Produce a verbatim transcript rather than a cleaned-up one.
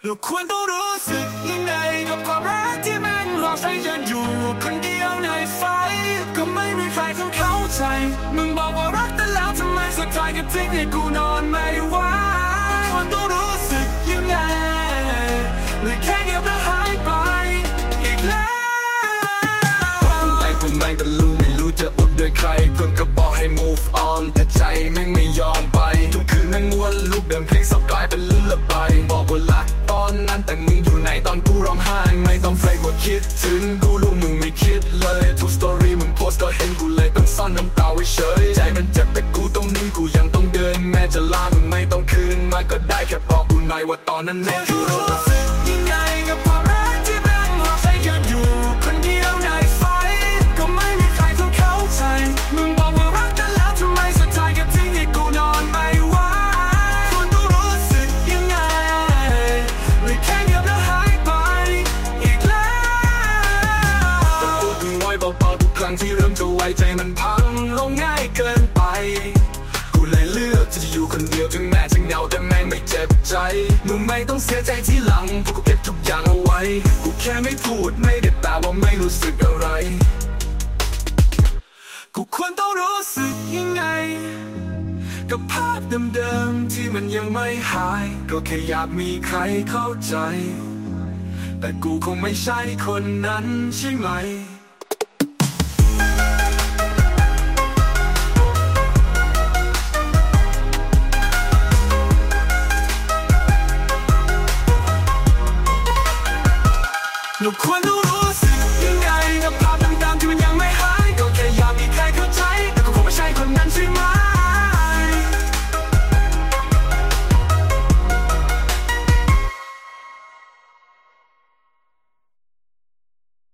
เราควรต้องรู้สึกยังไงกับความรักที่มันหลอกให้ฉันอยู่คนเดียวในฝันก็ไม่มีใครเข้าใจมึงบอกว่ารักแต่แล้วทำไมสุดท้ายก็ทิ้งให้กูนอนไม่ไหวควรต้องรู้สึกยังไงเลยแค่เงียบแล้วหายไปอีกแล้วแต่กูไม่ก็รู้ไม่รู้จะอุดด้วยใครคนก็บอกให้ move on แต่ใจแม่งไม่ยอมไปทุกคืนนั่งวนลูกเดิมเพลงสกายเป็นลื่นละไปบอกว่ารักตอนนั้นแต่มึงอยู่ไหนตอนกูร้องไห้ไม่ต้องเฟรมว่าคิดถึงกูรู้มึงไม่คิดเลยทุกสตอรี่มึงโพสก็เห็นกูเลยต้องซ่อนน้ำตาไว้เฉยใจมันเจ็บแต่กูต้องนิ่งกูยังต้องเดินแม้จะลามึงไม่ต้องคืนมาก็ได้แค่บอกกูหน่อยว่าตอนนั้นแม่คือรู้สึกยังไงกับความรักที่แบ่งเราใช้กันอยู่คนเดียวในฝันก็ไม่มีใครต้องเข้าใจมึงบอกว่ารักแต่แล้วทำไมสุดท้ายก็ทิ้งให้กูนอนไม่ไหวควรต้องรู้สึกยังไงเลยแค่เงียบแล้วหายไปอีกแล้วแต่พูดถึงไว้เบาๆทุกครั้งที่เริ่มจะไว้ใจมันพังลงง่ายเกินไปกูเลยเลือกที่จะอยู่คนเดียวถึงแม้จะเหงาแต่แม่งไม่เจ็บใจมึงไม่ต้องเสียใจที่หลังเพราะกูเก็บทุกอย่างเอาไว้กูแค่ไม่พูดไม่ได้แปลว่าไม่รู้สึกอะไรกูควรต้องรู้สึกยังไงกับภาพเดิมๆที่มันยังไม่หายก็แค่อยากมีใครเข้าใจแต่กูคงไม่ใช่คนนั้นใช่ไหมเราควรต้อง